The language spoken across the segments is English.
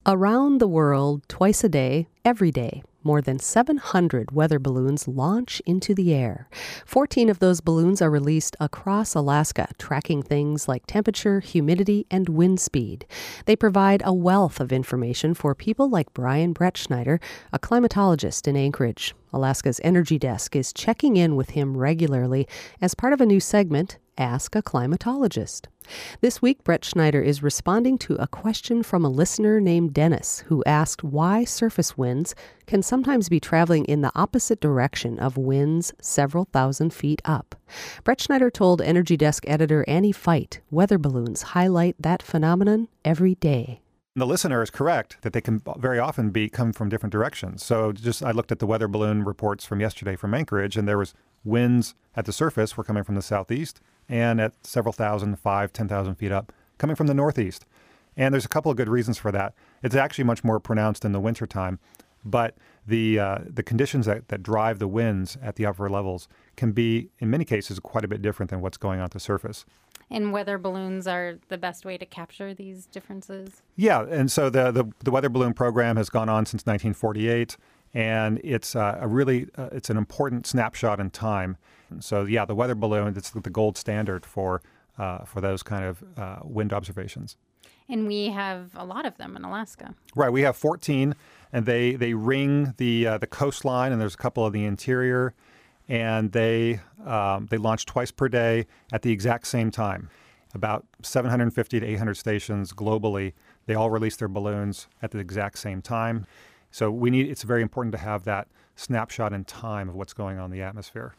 Around the world, twice a day, every day, more than 700 weather balloons launch into the air. 14 of those balloons are released across Alaska, tracking things like temperature, humidity, and wind speed. They provide a wealth of information for people like Brian Bretschneider, a climatologist in Anchorage. Alaska's Energy Desk is checking in with him regularly as part of a new segment, Ask a Climatologist. This week, Bretschneider is responding to a question from a listener named Dennis, who asked why surface winds can sometimes be traveling in the opposite direction of winds several thousand feet up. Bretschneider told Energy Desk editor Annie Feit weather balloons highlight that phenomenon every day. The listener is correct that they can very often come from different directions. So I looked at the weather balloon reports from yesterday from Anchorage, and there was winds at the surface were coming from the southeast, and at several thousand, 10,000 feet up, coming from the northeast. And there's a couple of good reasons for that. It's actually much more pronounced in the wintertime, but the conditions that drive the winds at the upper levels can be, in many cases, quite a bit different than what's going on at the surface. And weather balloons are the best way to capture these differences? Yeah, and so the weather balloon program has gone on since 1948, and it's it's an important snapshot in time. So yeah, the weather balloon, it's the gold standard for those kind of wind observations. And we have a lot of them in Alaska. Right, we have 14, and they ring the coastline, and there's a couple of the interior. And they launch twice per day at the exact same time. About 750 to 800 stations globally, they all release their balloons at the exact same time. So it's very important to have that snapshot in time of what's going on in the atmosphere.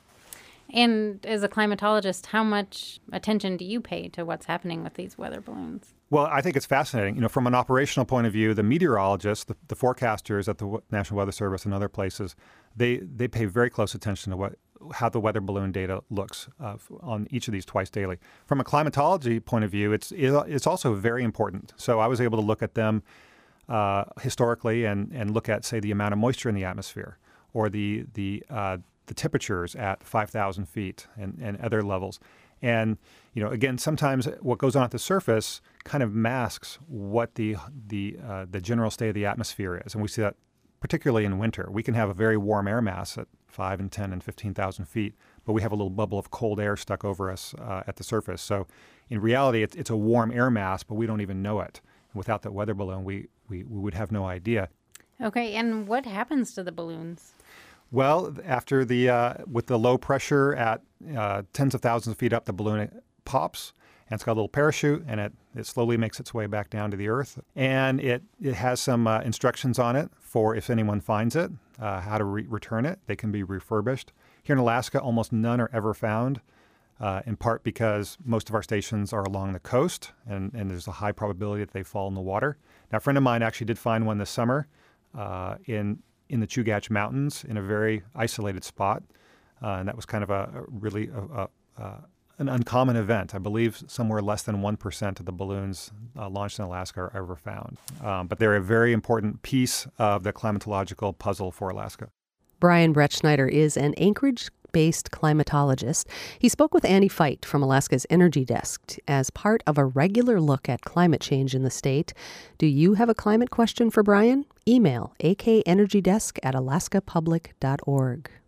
And as a climatologist, how much attention do you pay to what's happening with these weather balloons? Well, I think it's fascinating. From an operational point of view, the meteorologists, the forecasters at the National Weather Service and other places, they pay very close attention to how the weather balloon data looks on each of these twice daily. From a climatology point of view, it's also very important. So I was able to look at them historically and look at, say, the amount of moisture in the atmosphere or the temperatures at 5,000 feet and other levels. And, again, sometimes what goes on at the surface kind of masks what the general state of the atmosphere is. And we see that particularly in winter. We can have a very warm air mass at 5 and 10 and 15,000 feet, but we have a little bubble of cold air stuck over us at the surface. So in reality, it's a warm air mass, but we don't even know it. Without that weather balloon, we would have no idea. Okay, and what happens to the balloons? Well, after with the low pressure at tens of thousands of feet up, the balloon pops, and it's got a little parachute, and it slowly makes its way back down to the earth. And it has some instructions on it for if anyone finds it, how to return it. They can be refurbished. Here in Alaska, almost none are ever found, in part because most of our stations are along the coast, and there's a high probability that they fall in the water. Now, a friend of mine actually did find one this summer in the Chugach Mountains in a very isolated spot. And that was kind of an uncommon event. I believe somewhere less than 1% of the balloons launched in Alaska are ever found. But they're a very important piece of the climatological puzzle for Alaska. Brian Bretschneider is an Anchorage-based climatologist. He spoke with Annie Feit from Alaska's Energy Desk as part of a regular look at climate change in the state. Do you have a climate question for Brian? Email akenergydesk@alaskapublic.org.